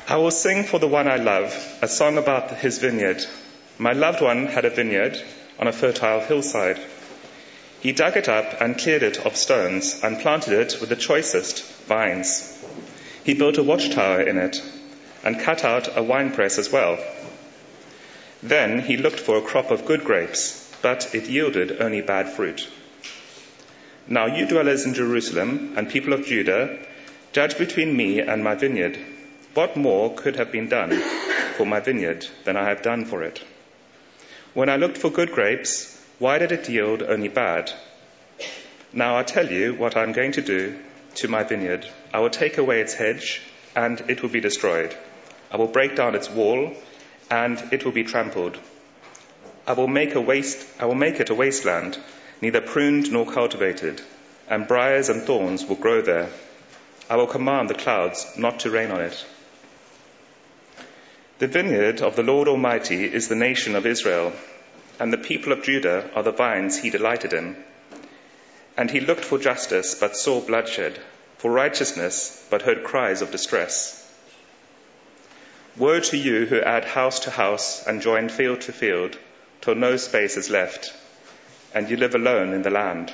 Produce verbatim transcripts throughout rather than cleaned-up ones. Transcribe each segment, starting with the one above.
I will sing for the one I love a song about his vineyard. My loved one had a vineyard on a fertile hillside. He dug it up and cleared it of stones and planted it with the choicest vines. He built a watchtower in it and cut out a winepress as well. Then he looked for a crop of good grapes, but it yielded only bad fruit. Now you dwellers in Jerusalem and people of Judah, judge between me and my vineyard. What more could have been done for my vineyard than I have done for it? When I looked for good grapes, why did it yield only bad? Now I tell you what I am going to do to my vineyard. I will take away its hedge, and it will be destroyed. I will break down its wall, and it will be trampled. I will make a waste. I will make it a wasteland, neither pruned nor cultivated, and briars and thorns will grow there. I will command the clouds not to rain on it. The vineyard of the Lord Almighty is the nation of Israel, and the people of Judah are the vines he delighted in. And he looked for justice, but saw bloodshed, for righteousness, but heard cries of distress. Woe to you who add house to house and join field to field, till no space is left, and you live alone in the land.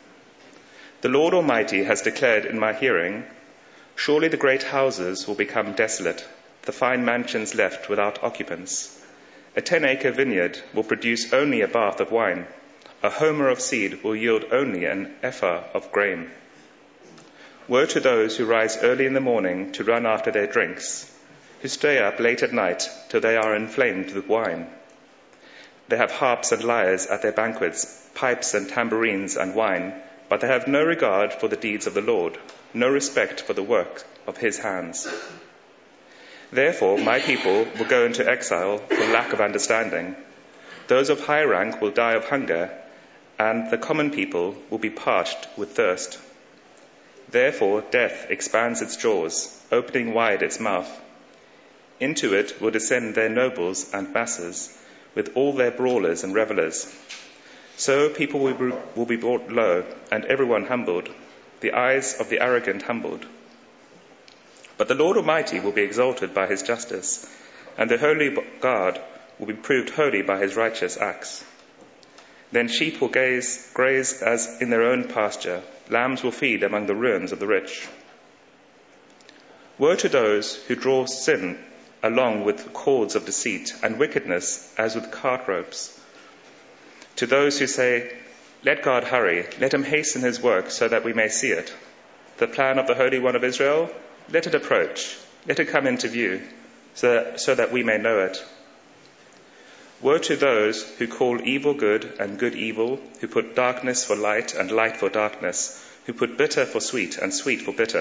The Lord Almighty has declared in my hearing, surely the great houses will become desolate, the fine mansions left without occupants. A ten-acre vineyard will produce only a bath of wine. A homer of seed will yield only an ephah of grain. Woe to those who rise early in the morning to run after their drinks, who stay up late at night till they are inflamed with wine. They have harps and lyres at their banquets, pipes and tambourines and wine, but they have no regard for the deeds of the Lord, no respect for the work of his hands. Therefore, my people will go into exile for lack of understanding. Those of high rank will die of hunger, and the common people will be parched with thirst. Therefore, death expands its jaws, opening wide its mouth. Into it will descend their nobles and masses, with all their brawlers and revellers. So people will be brought low, and everyone humbled, the eyes of the arrogant humbled. But the Lord Almighty will be exalted by his justice, and the holy God will be proved holy by his righteous acts. Then sheep will gaze, graze as in their own pasture, lambs will feed among the ruins of the rich. Woe to those who draw sin along with cords of deceit, and wickedness as with cart ropes. To those who say, let God hurry, let him hasten his work so that we may see it. The plan of the Holy One of Israel, let it approach, let it come into view, so that, so that we may know it. Woe to those who call evil good and good evil, who put darkness for light and light for darkness, who put bitter for sweet and sweet for bitter.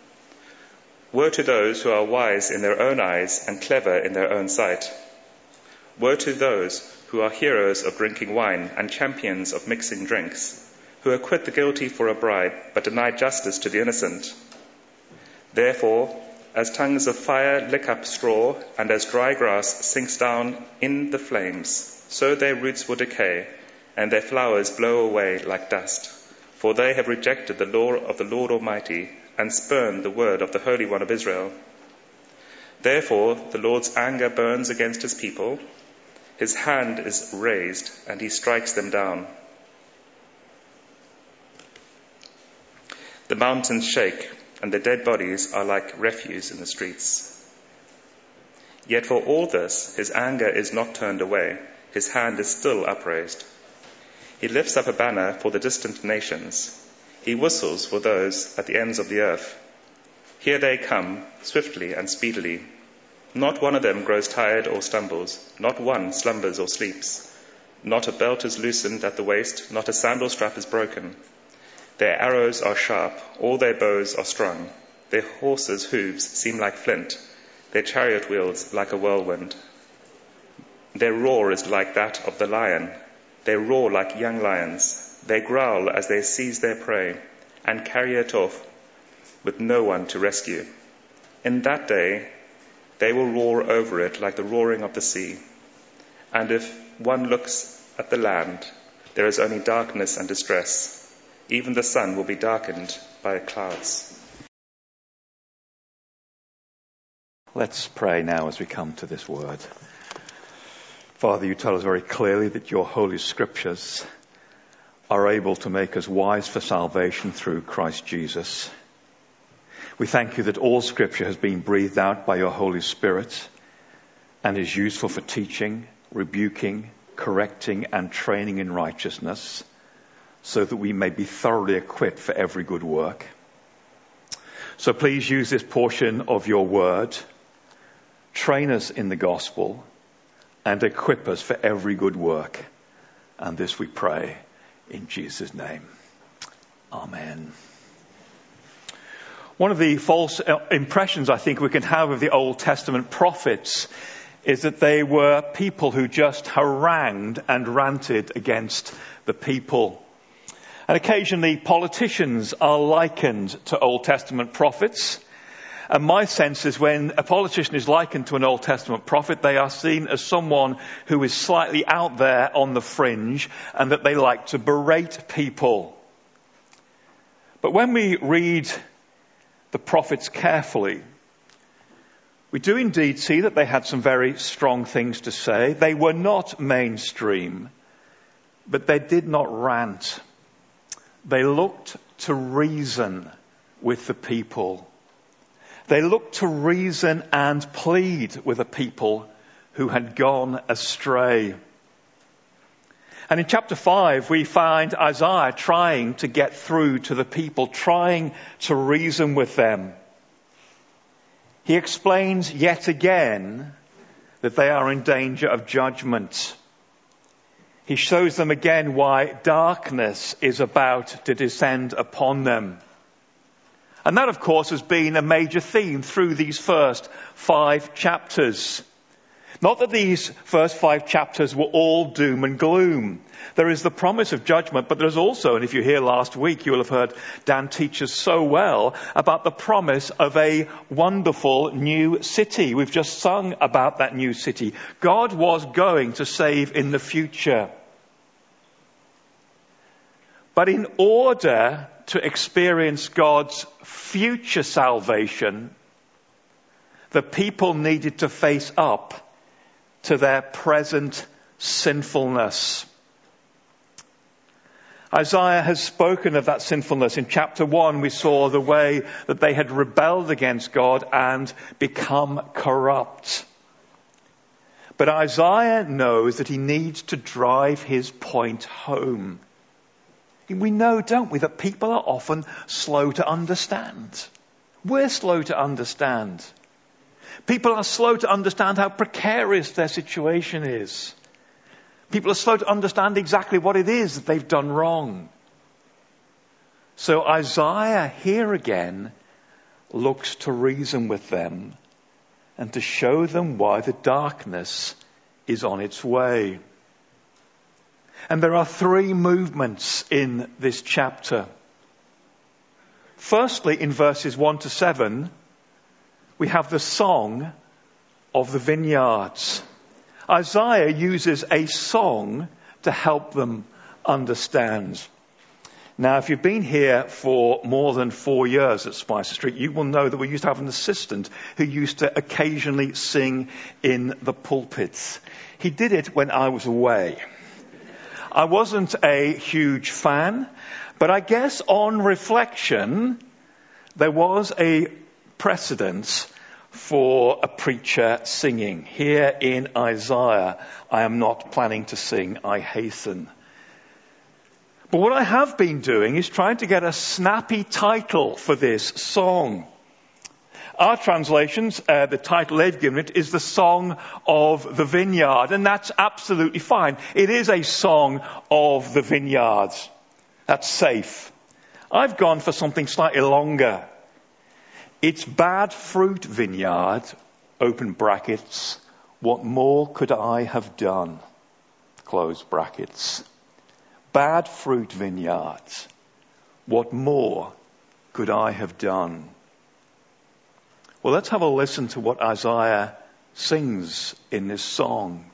Woe to those who are wise in their own eyes and clever in their own sight. Woe to those who are heroes of drinking wine and champions of mixing drinks, who acquit the guilty for a bribe but deny justice to the innocent. Therefore, as tongues of fire lick up straw, and as dry grass sinks down in the flames, so their roots will decay, and their flowers blow away like dust. For they have rejected the law of the Lord Almighty, and spurned the word of the Holy One of Israel. Therefore, the Lord's anger burns against his people. His hand is raised, and he strikes them down. The mountains shake, and the dead bodies are like refuse in the streets. Yet for all this, his anger is not turned away. His hand is still upraised. He lifts up a banner for the distant nations. He whistles for those at the ends of the earth. Here they come, swiftly and speedily. Not one of them grows tired or stumbles. Not one slumbers or sleeps. Not a belt is loosened at the waist. Not a sandal strap is broken. Their arrows are sharp, all their bows are strung. Their horses' hooves seem like flint, their chariot wheels like a whirlwind. Their roar is like that of the lion. They roar like young lions. They growl as they seize their prey and carry it off with no one to rescue. In that day, they will roar over it like the roaring of the sea. And if one looks at the land, there is only darkness and distress. Even the sun will be darkened by clouds. Let's pray now as we come to this word. Father, you tell us very clearly that your holy scriptures are able to make us wise for salvation through Christ Jesus. We thank you that all scripture has been breathed out by your Holy Spirit and is useful for teaching, rebuking, correcting and training in righteousness, so that we may be thoroughly equipped for every good work. So please use this portion of your word, train us in the gospel, and equip us for every good work. And this we pray in Jesus' name. Amen. One of the false impressions I think we can have of the Old Testament prophets is that they were people who just harangued and ranted against the people. And occasionally politicians are likened to Old Testament prophets. And my sense is when a politician is likened to an Old Testament prophet, they are seen as someone who is slightly out there on the fringe and that they like to berate people. But when we read the prophets carefully, we do indeed see that they had some very strong things to say. They were not mainstream, but they did not rant. They looked to reason with the people. They looked to reason and plead with the people who had gone astray. And in chapter five, we find Isaiah trying to get through to the people, trying to reason with them. He explains yet again that they are in danger of judgment. He shows them again why darkness is about to descend upon them. And that, of course, has been a major theme through these first five chapters. Not that these first five chapters were all doom and gloom. There is the promise of judgment, but there's also, and if you're here last week, you will have heard Dan teach us so well about the promise of a wonderful new city. We've just sung about that new city. God was going to save in the future. But in order to experience God's future salvation, the people needed to face up to their present sinfulness. Isaiah has spoken of that sinfulness. In chapter one, we saw the way that they had rebelled against God and become corrupt. But Isaiah knows that he needs to drive his point home. We know, don't we, that people are often slow to understand. We're slow to understand. People are slow to understand how precarious their situation is. People are slow to understand exactly what it is that they've done wrong. So Isaiah here again looks to reason with them and to show them why the darkness is on its way. And there are three movements in this chapter. Firstly, in verses one to seven, we have the song of the vineyards. Isaiah uses a song to help them understand. Now, if you've been here for more than four years at Spicer Street, you will know that we used to have an assistant who used to occasionally sing in the pulpits. He did it when I was away. I wasn't a huge fan, but I guess on reflection, there was a precedence for a preacher singing. Here in Isaiah, I am not planning to sing, I hasten. But what I have been doing is trying to get a snappy title for this song. Our translations, uh, the title they've given it is the Song of the Vineyard, and that's absolutely fine. It is a song of the vineyards. That's safe. I've gone for something slightly longer. It's bad fruit vineyard, open brackets. What more could I have done? Close brackets. Bad fruit vineyards. What more could I have done? Well, let's have a listen to what Isaiah sings in this song.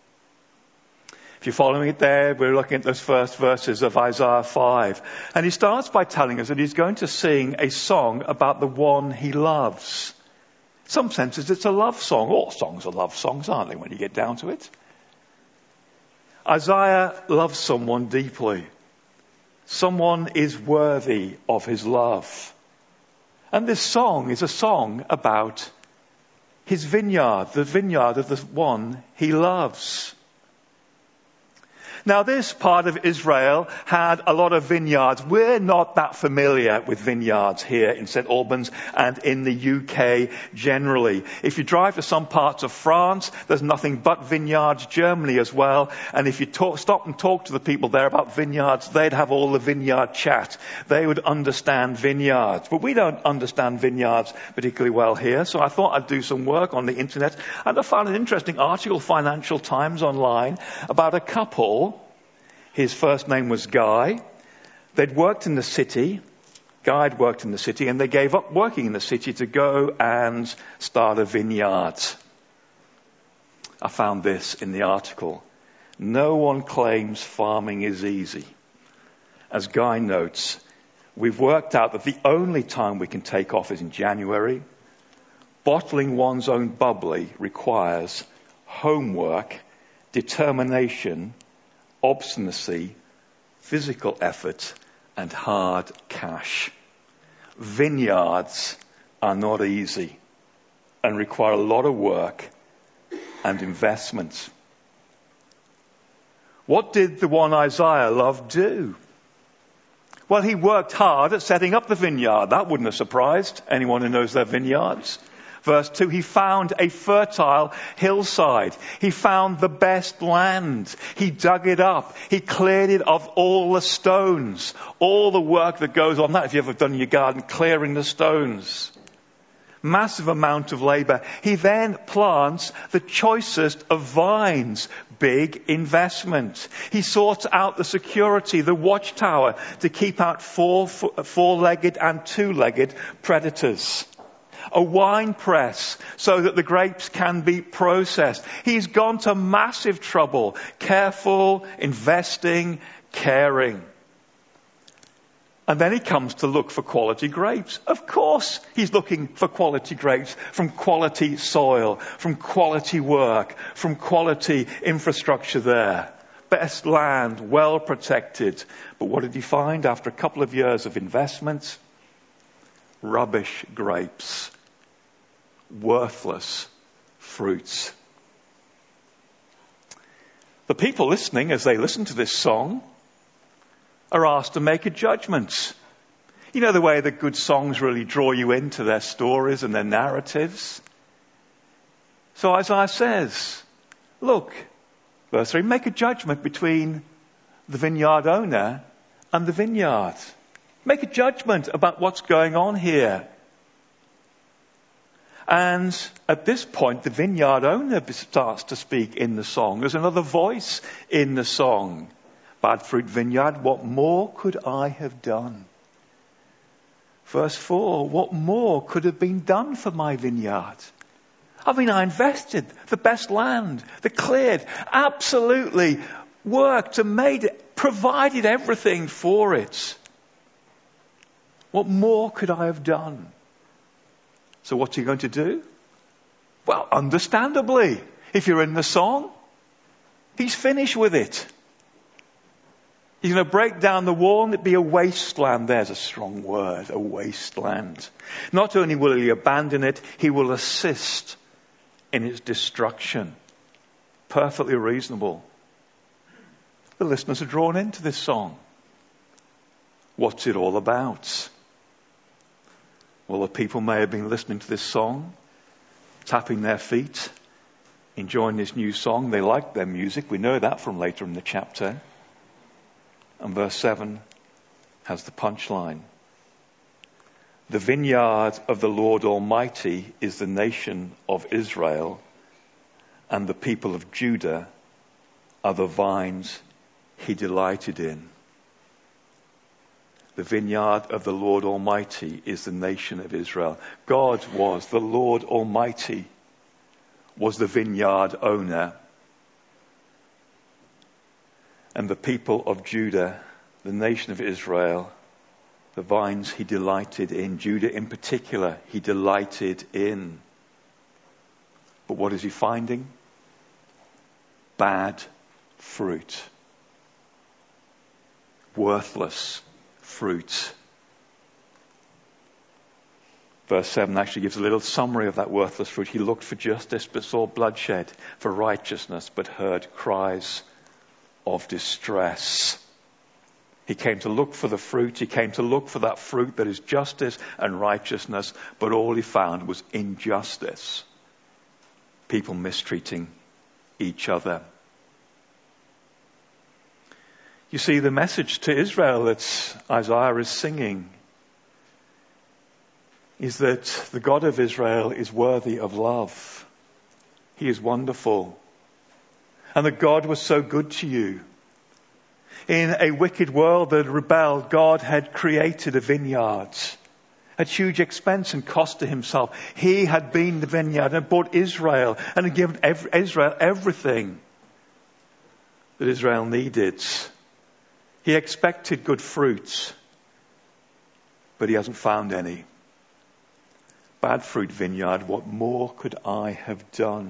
If you're following it there, we're looking at those first verses of Isaiah five. And he starts by telling us that he's going to sing a song about the one he loves. some senses it's a love song. All songs are love songs, aren't they, when you get down to it? Isaiah loves someone deeply. Someone is worthy of his love. And this song is a song about his vineyard, the vineyard of the one he loves. Now, this part of Israel had a lot of vineyards. We're not that familiar with vineyards here in Saint Albans and in the U K generally. If you drive to some parts of France, there's nothing but vineyards. Germany as well. And if you talk, stop and talk to the people there about vineyards, they'd have all the vineyard chat. They would understand vineyards. But we don't understand vineyards particularly well here. So I thought I'd do some work on the internet. And I found an interesting article, Financial Times online, about a couple. His first name was Guy. They'd worked in the city. Guy had worked in the city, and they gave up working in the city to go and start a vineyard. I found this in the article. No one claims farming is easy. As Guy notes, we've worked out that the only time we can take off is in January. Bottling one's own bubbly requires homework, determination, obstinacy, physical effort, and hard cash. Vineyards are not easy and require a lot of work and investment. What did the one Isaiah loved do? Well, he worked hard at setting up the vineyard. That wouldn't have surprised anyone who knows their vineyards. Verse two, he found a fertile hillside. He found the best land. He dug it up. He cleared it of all the stones. All the work that goes on that, if you've ever done your garden, clearing the stones. Massive amount of labor. He then plants the choicest of vines. Big investment. He sorts out the security, the watchtower, to keep out four, four-legged and two-legged predators. A wine press so that the grapes can be processed. He's gone to massive trouble. Careful, investing, caring. And then he comes to look for quality grapes. Of course he's looking for quality grapes from quality soil, from quality work, from quality infrastructure there. Best land, well protected. But what did he find after a couple of years of investment? Rubbish grapes. Worthless fruits. The people listening, as they listen to this song, are asked to make a judgment. You know the way that good songs really draw you into their stories and their narratives? So Isaiah says, look, verse three, make a judgment between the vineyard owner and the vineyard. Make a judgment about what's going on here. And at this point, the vineyard owner starts to speak in the song. There's another voice in the song. Bad fruit vineyard, what more could I have done? Verse four, what more could have been done for my vineyard? I mean, I invested the best land, the cleared, absolutely worked and made it, provided everything for it. What more could I have done? So what's he going to do? Well, understandably, if you're in the song, he's finished with it. He's going to break down the wall and it'd be a wasteland. There's a strong word, a wasteland. Not only will he abandon it, he will assist in its destruction. Perfectly reasonable. The listeners are drawn into this song. What's it all about? Well, the people may have been listening to this song, tapping their feet, enjoying this new song. They liked their music. We know that from later in the chapter. And verse seven has the punchline. The vineyard of the Lord Almighty is the nation of Israel, and the people of Judah are the vines he delighted in. The vineyard of the Lord Almighty is the nation of Israel. God was, the Lord Almighty was the vineyard owner. And the people of Judah, the nation of Israel, the vines he delighted in. Judah in particular, he delighted in. But what is he finding? Bad fruit. Worthless fruit. Verse seven actually gives a little summary of that worthless fruit. He looked for justice but saw bloodshed, for righteousness but heard cries of distress. He came to look for the fruit. He came to look for that fruit that is justice and righteousness, but all he found was injustice. People mistreating each other. You see, the message to Israel that Isaiah is singing is that the God of Israel is worthy of love. He is wonderful. And that God was so good to you. In a wicked world that rebelled, God had created a vineyard at huge expense and cost to himself. He had been the vineyard and bought Israel and had given every, Israel everything that Israel needed. He expected good fruit, but he hasn't found any. Bad fruit vineyard, what more could I have done?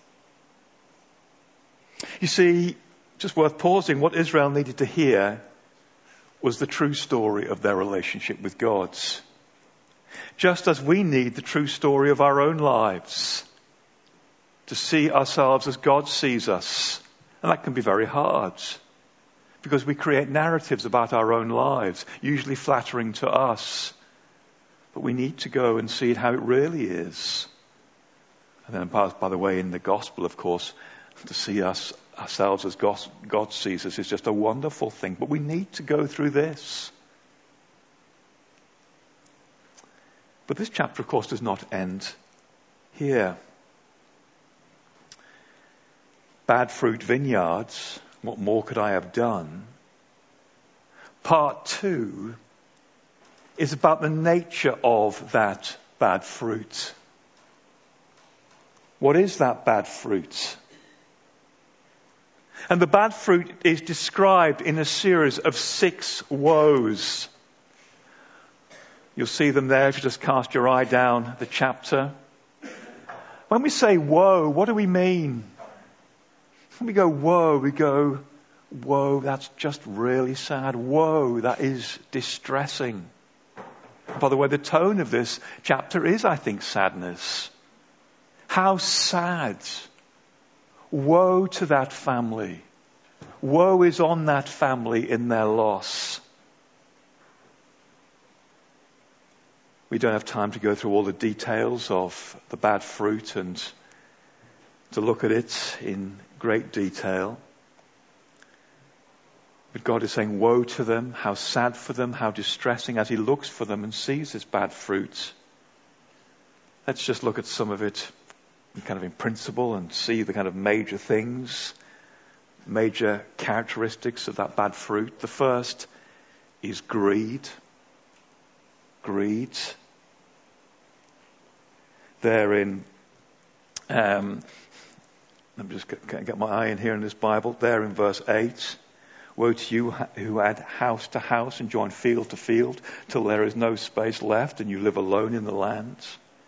You see, just worth pausing, what Israel needed to hear was the true story of their relationship with God. Just as we need the true story of our own lives, to see ourselves as God sees us. And that can be very hard, because we create narratives about our own lives, usually flattering to us. But we need to go and see how it really is. And then, by, by the way, in the gospel, of course, to see us ourselves as God, God sees us is just a wonderful thing. But we need to go through this. But this chapter, of course, does not end here. Bad fruit vineyards, what more could I have done? Part two is about the nature of that bad fruit. What is that bad fruit? And the bad fruit is described in a series of six woes. You'll see them there if you just cast your eye down the chapter. When we say woe, what do we mean? When we go woe, we go, woe, that's just really sad. Woe, that is distressing. By the way, the tone of this chapter is, I think, sadness. How sad. Woe to that family. Woe is on that family in their loss. We don't have time to go through all the details of the bad fruit and to look at it in great detail. But God is saying woe to them, how sad for them, how distressing as he looks for them and sees this bad fruit. Let's just look at some of it kind of in principle and see the kind of major things, major characteristics of that bad fruit. The first is greed. Greed. There in, um, let me just get, get my eye in here in this Bible. There in verse eight. Woe to you who add house to house and join field to field till there is no space left and you live alone in the land.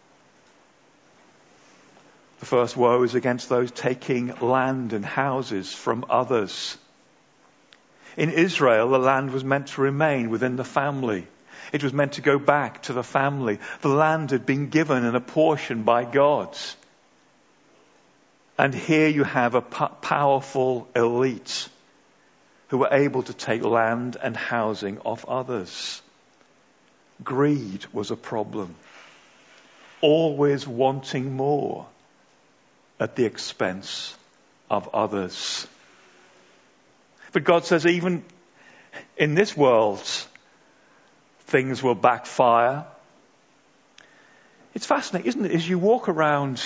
The first woe is against those taking land and houses from others. In Israel, the land was meant to remain within the family. It was meant to go back to the family. The land had been given and apportioned by God. And here you have a p- powerful elite who were able to take land and housing off others. Greed was a problem. Always wanting more at the expense of others. But God says even in this world, things will backfire. It's fascinating, isn't it? As you walk around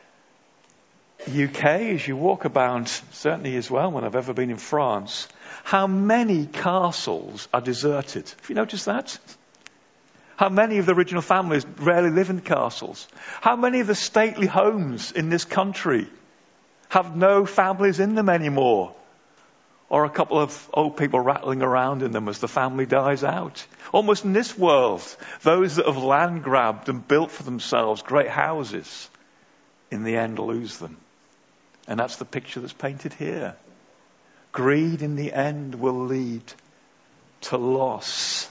U K, as you walk about, certainly as well when I've ever been in France, how many castles are deserted. Have you noticed that? How many of the original families rarely live in castles? How many of the stately homes in this country have no families in them anymore? Or a couple of old people rattling around in them as the family dies out. Almost in this world, those that have land grabbed and built for themselves great houses in the end lose them. And that's the picture that's painted here. Greed in the end will lead to loss.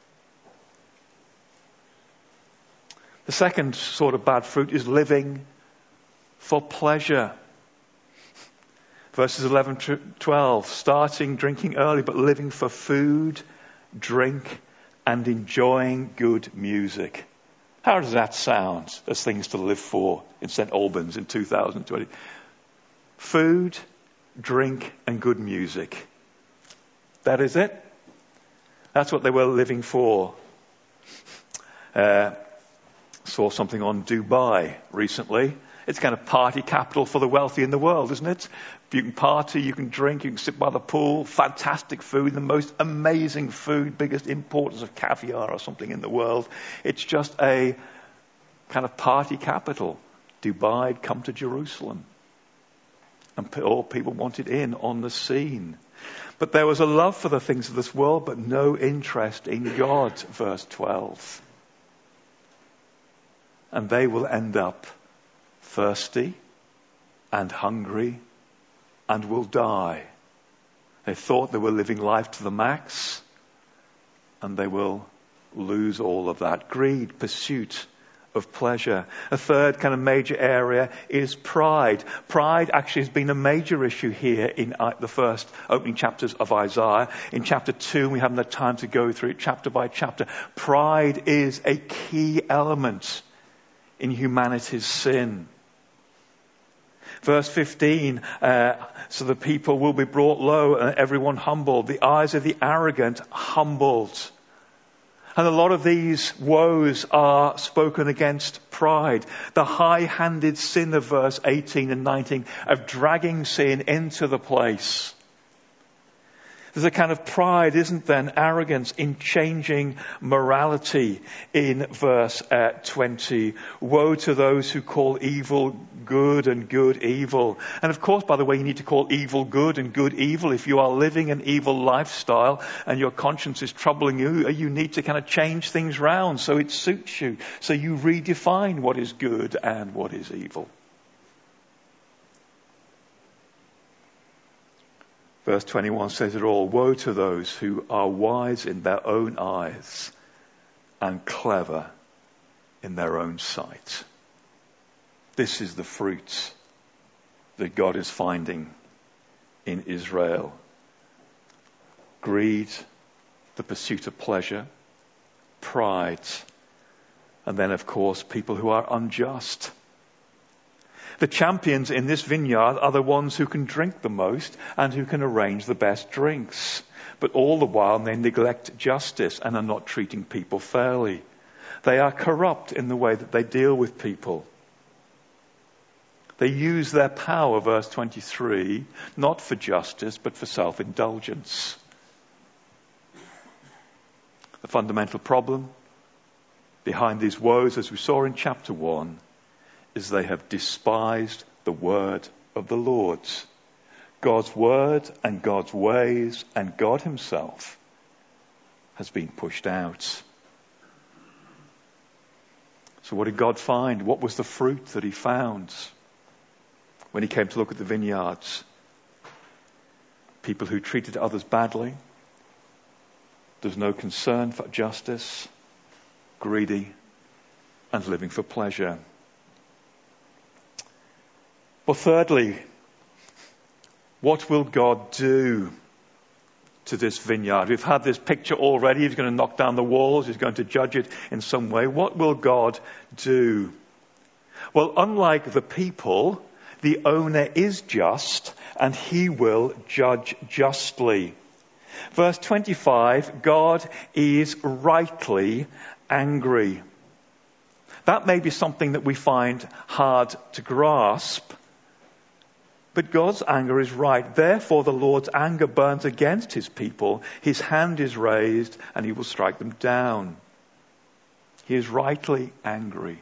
The second sort of bad fruit is living for pleasure. Verses eleven to twelve, starting drinking early, but living for food, drink, and enjoying good music. How does that sound as things to live for in Saint Albans in two thousand twenty? Food, drink, and good music. That is it. That's what they were living for. Uh, saw something on Dubai recently. It's kind of party capital for the wealthy in the world, isn't it? You can party, you can drink, you can sit by the pool, fantastic food, the most amazing food, biggest importers of caviar or something in the world. It's just a kind of party capital. Dubai had come to Jerusalem. And all people wanted in on the scene. But there was a love for the things of this world, but no interest in God, verse twelve. And they will end up thirsty and hungry and will die. They thought they were living life to the max, and they will lose all of that. Greed, pursuit of pleasure. A third kind of major area is pride. Pride actually has been a major issue here in the first opening chapters of Isaiah. In chapter two, we haven't had time to go through it chapter by chapter. Pride is a key element in humanity's sin. Verse fifteen, uh, so the people will be brought low and everyone humbled. The eyes of the arrogant humbled. And a lot of these woes are spoken against pride. The high-handed sin of verse eighteen and nineteen of dragging sin into the place. There's a kind of pride, isn't there, and arrogance in changing morality in verse uh, twenty. Woe to those who call evil good and good evil. And of course, by the way, you need to call evil good and good evil. If you are living an evil lifestyle and your conscience is troubling you, you need to kind of change things round so it suits you. So you redefine what is good and what is evil. Verse twenty-one says it all. Woe to those who are wise in their own eyes and clever in their own sight. This is the fruit that God is finding in Israel. Greed, the pursuit of pleasure, pride, and then, of course, people who are unjust. The champions in this vineyard are the ones who can drink the most and who can arrange the best drinks. But all the while they neglect justice and are not treating people fairly. They are corrupt in the way that they deal with people. They use their power, verse twenty-three, not for justice but for self-indulgence. The fundamental problem behind these woes, as we saw in chapter one, is they have despised the word of the Lord. God's word and God's ways and God himself has been pushed out. So what did God find? What was the fruit that he found when he came to look at the vineyards? People who treated others badly. There's no concern for justice, greedy, and living for pleasure. Well, thirdly, what will God do to this vineyard? We've had this picture already. He's going to knock down the walls. He's going to judge it in some way. What will God do? Well, unlike the people, the owner is just and he will judge justly. Verse twenty-five, God is rightly angry. That may be something that we find hard to grasp. But God's anger is right. Therefore, the Lord's anger burns against his people. His hand is raised and he will strike them down. He is rightly angry.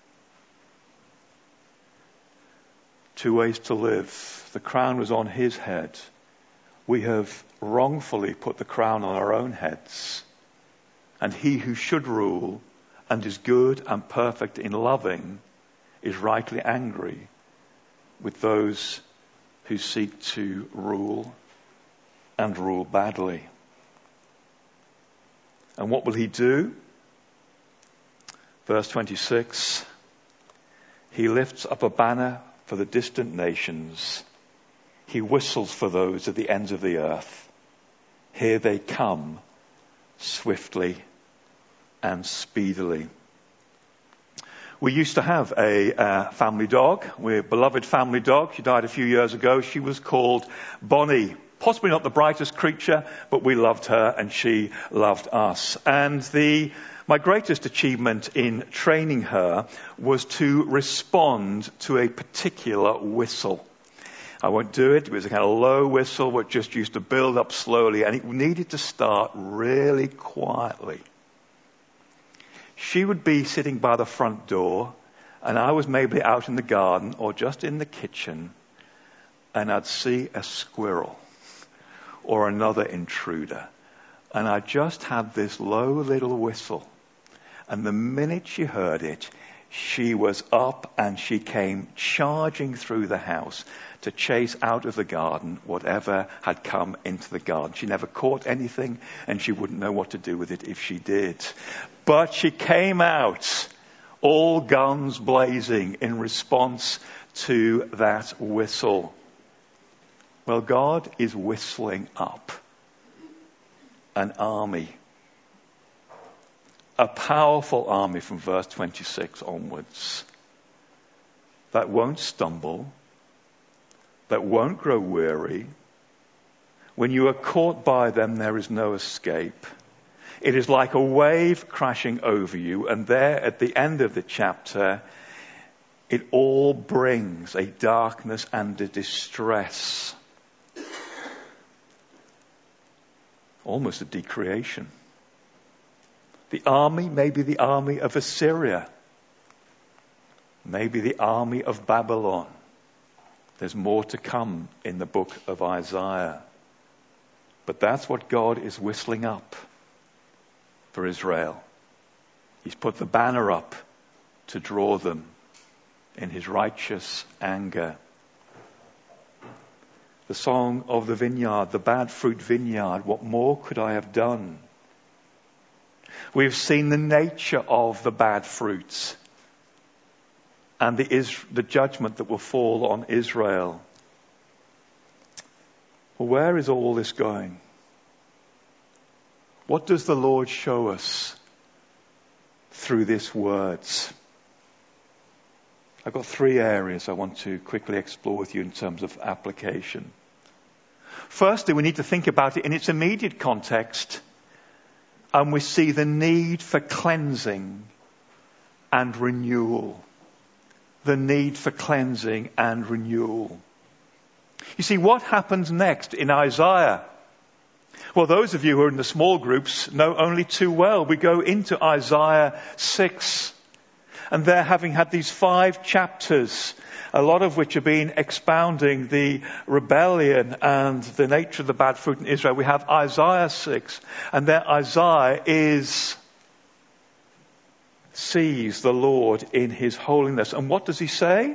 Two ways to live. The crown was on his head. We have wrongfully put the crown on our own heads. And he who should rule and is good and perfect in loving is rightly angry with those who seek to rule and rule badly. And what will he do? Verse twenty-six, he lifts up a banner for the distant nations. He whistles for those at the ends of the earth. Here they come, swiftly and speedily. We used to have a uh, family dog, a beloved family dog. She died a few years ago. She was called Bonnie. Possibly not the brightest creature, but we loved her and she loved us. And the my greatest achievement in training her was to respond to a particular whistle. I won't do it. It was a kind of low whistle which just used to build up slowly, and it needed to start really quietly. She would be sitting by the front door, and I was maybe out in the garden or just in the kitchen, and I'd see a squirrel or another intruder. And I just had this low little whistle. And the minute she heard it, she was up and she came charging through the house to chase out of the garden whatever had come into the garden. She never caught anything, and she wouldn't know what to do with it if she did. But she came out, all guns blazing, in response to that whistle. Well, God is whistling up an army, a powerful army from verse twenty-six onwards, that won't stumble, that won't grow weary. When you are caught by them, there is no escape. It is like a wave crashing over you, and there at the end of the chapter, it all brings a darkness and a distress. Almost a decreation. The army may be the army of Assyria, maybe the army of Babylon. There's more to come in the book of Isaiah. But that's what God is whistling up for Israel. He's put the banner up to draw them in his righteous anger. The song of the vineyard, the bad fruit vineyard, what more could I have done? We've seen the nature of the bad fruits and the, is, the judgment that will fall on Israel. Well, where is all this going? What does the Lord show us through these words? I've got three areas I want to quickly explore with you in terms of application. Firstly, we need to think about it in its immediate context, and we see the need for cleansing and renewal. The need for cleansing and renewal. You see, what happens next in Isaiah? Well, those of you who are in the small groups know only too well. We go into Isaiah six. And there, having had these five chapters, a lot of which have been expounding the rebellion and the nature of the bad fruit in Israel, we have Isaiah six. And there Isaiah is, sees the Lord in his holiness. And what does he say?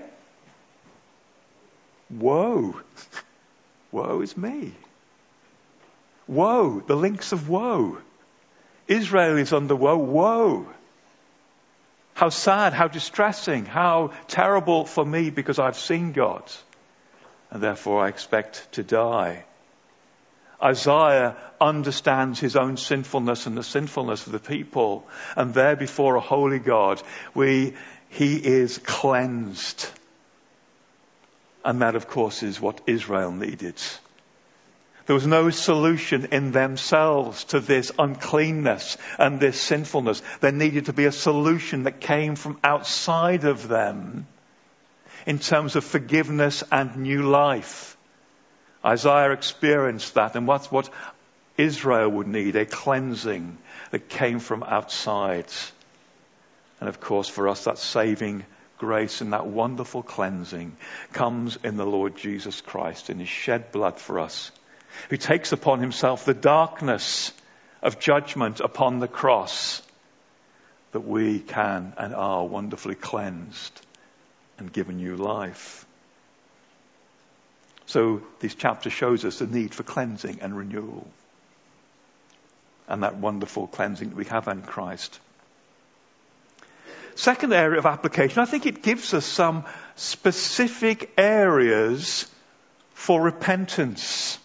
Woe. Woe is me. Woe. The links of woe. Israel is under woe. Woe. How sad, how distressing, how terrible for me because I've seen God. And therefore I expect to die. Isaiah understands his own sinfulness and the sinfulness of the people. And there before a holy God, we, he is cleansed. And that, of course, is what Israel needed. There was no solution in themselves to this uncleanness and this sinfulness. There needed to be a solution that came from outside of them in terms of forgiveness and new life. Isaiah experienced that, and that's what Israel would need, a cleansing that came from outside. And of course, for us, that saving grace and that wonderful cleansing comes in the Lord Jesus Christ, in his shed blood for us, who takes upon himself the darkness of judgment upon the cross, that we can and are wonderfully cleansed and given you life. So this chapter shows us the need for cleansing and renewal. And that wonderful cleansing that we have in Christ. Second area of application, I think it gives us some specific areas for repentance.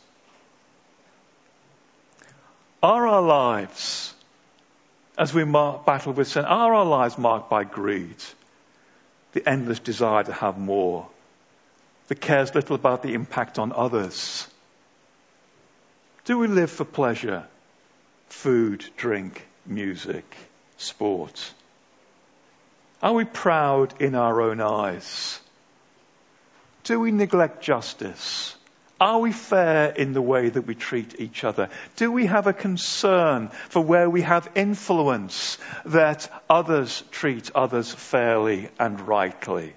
Are our lives, as we mark, battle with sin, are our lives marked by greed? The endless desire to have more? That cares little about the impact on others? Do we live for pleasure? Food, drink, music, sport? Are we proud in our own eyes? Do we neglect justice? Are we fair in the way that we treat each other? Do we have a concern for where we have influence that others treat others fairly and rightly?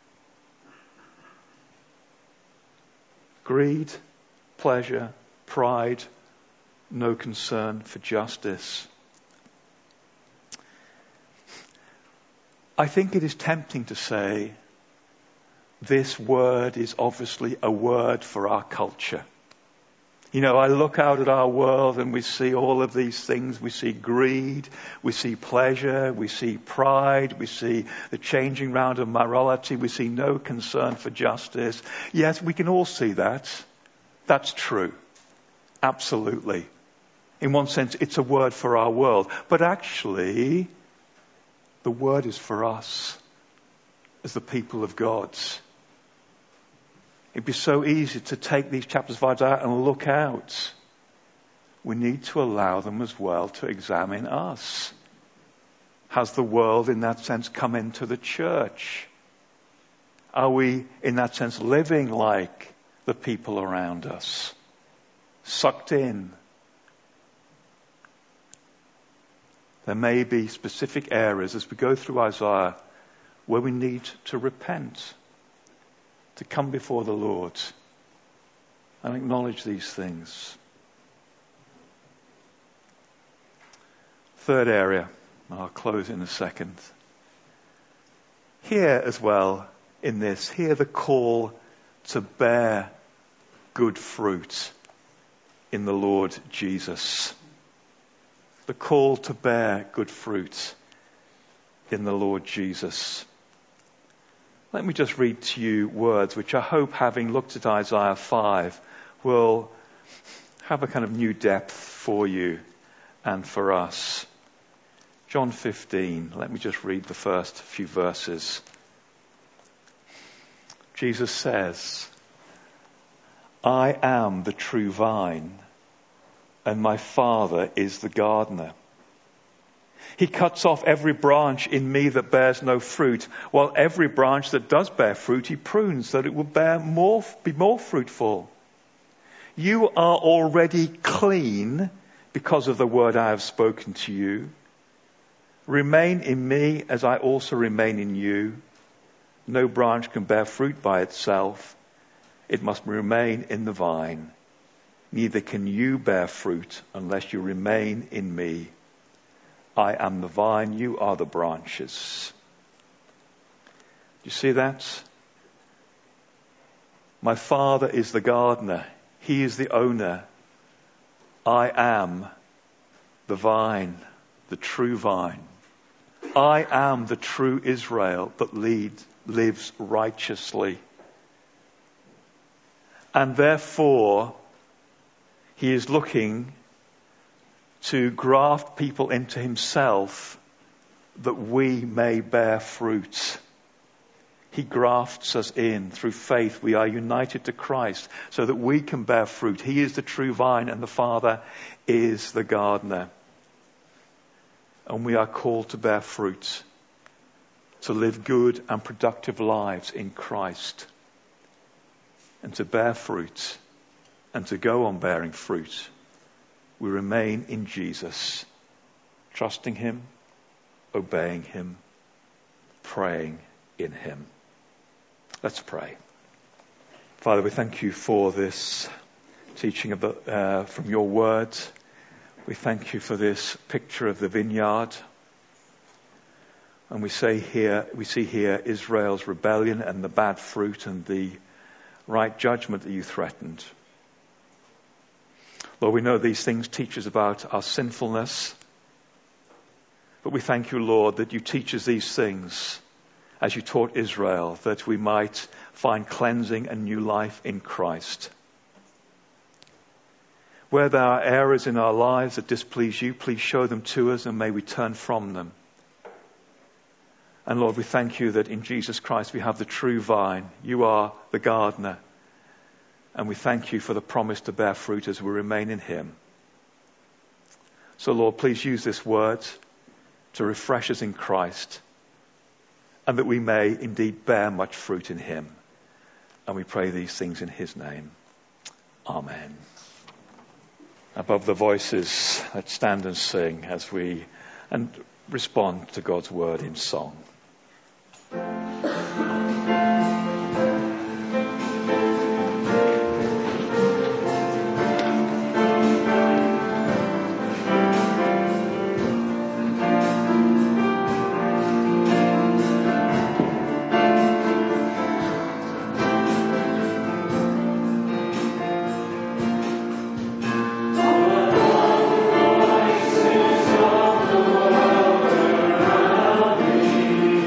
Greed, pleasure, pride, no concern for justice. I think it is tempting to say this word is obviously a word for our culture. You know, I look out at our world and we see all of these things. We see greed, we see pleasure, we see pride, we see the changing round of morality, we see no concern for justice. Yes, we can all see that. That's true. Absolutely. In one sense, it's a word for our world. But actually, the word is for us as the people of God. It'd be so easy to take these chapters of Isaiah and look out. We need to allow them as well to examine us. Has the world in that sense come into the church? Are we in that sense living like the people around us? Sucked in? There may be specific areas as we go through Isaiah where we need to repent, to come before the Lord and acknowledge these things. Third area, I'll close in a second. Here as well in this, hear the call to bear good fruit in the Lord Jesus. The call to bear good fruit in the Lord Jesus. Let me just read to you words which I hope, having looked at Isaiah five, will have a kind of new depth for you and for us. John fifteen, let me just read the first few verses. Jesus says, I am the true vine, and my Father is the gardener. He cuts off every branch in me that bears no fruit, while every branch that does bear fruit he prunes so that it will bear more, be more fruitful. You are already clean because of the word I have spoken to you. Remain in me as I also remain in you. No branch can bear fruit by itself. It must remain in the vine. Neither can you bear fruit unless you remain in me. I am the vine, you are the branches. Do you see that? My Father is the gardener. He is the owner. I am the vine, the true vine. I am the true Israel that lead, lives righteously. And therefore, he is looking to graft people into himself that we may bear fruit. He grafts us in through faith. We are united to Christ so that we can bear fruit. He is the true vine and the Father is the gardener. And we are called to bear fruit, to live good and productive lives in Christ, and to bear fruit and to go on bearing fruit. We remain in Jesus, trusting him, obeying him, praying in him. Let's pray. Father, we thank you for this teaching about, uh, from your word. We thank you for this picture of the vineyard. And we say here, we see here Israel's rebellion and the bad fruit and the right judgment that you threatened. Lord, we know these things teach us about our sinfulness. But we thank you, Lord, that you teach us these things as you taught Israel, that we might find cleansing and new life in Christ. Where there are errors in our lives that displease you, please show them to us and may we turn from them. And Lord, we thank you that in Jesus Christ we have the true vine. You are the gardener. And we thank you for the promise to bear fruit as we remain in him. So Lord, please use this word to refresh us in Christ, and that we may indeed bear much fruit in him. And we pray these things in his name. Amen. Above the voices, let's stand and sing as we and respond to God's word in song. Voices of the world around me.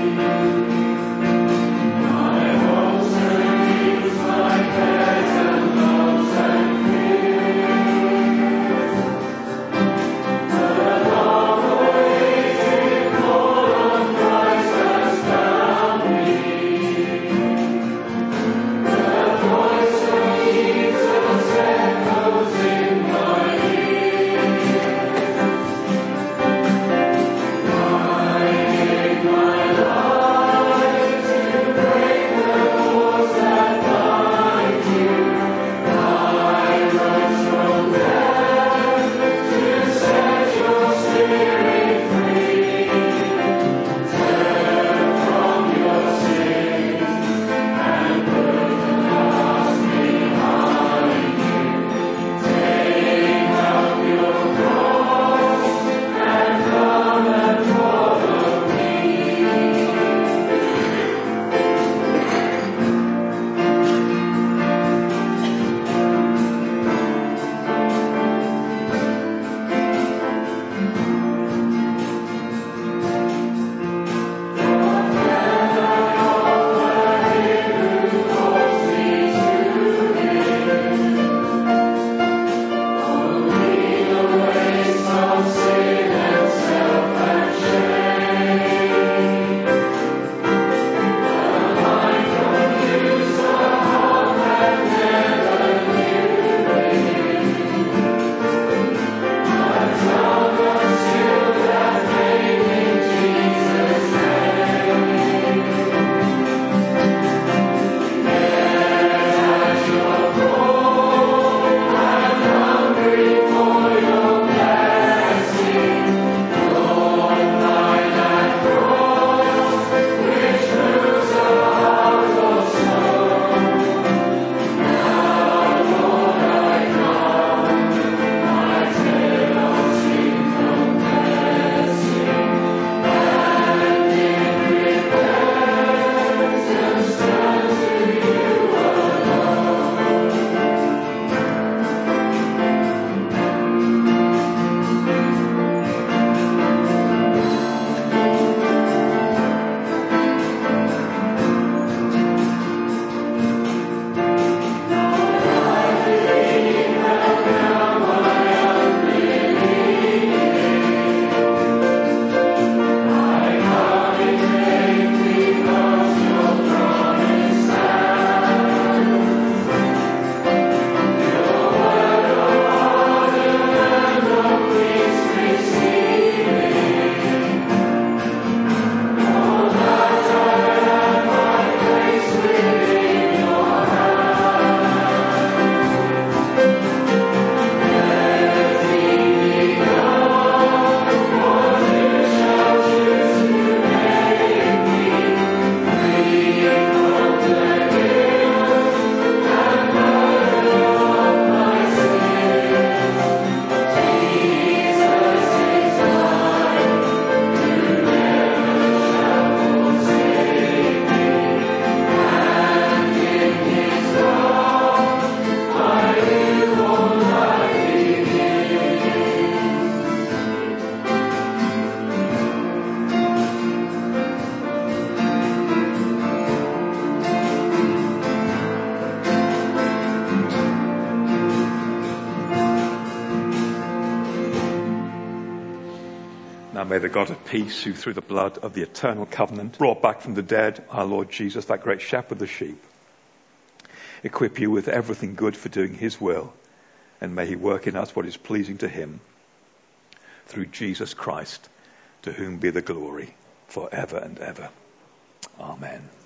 Now may the God of peace, who through the blood of the eternal covenant brought back from the dead our Lord Jesus, that great shepherd of the sheep, equip you with everything good for doing his will, and may he work in us what is pleasing to him, through Jesus Christ, to whom be the glory forever and ever. Amen.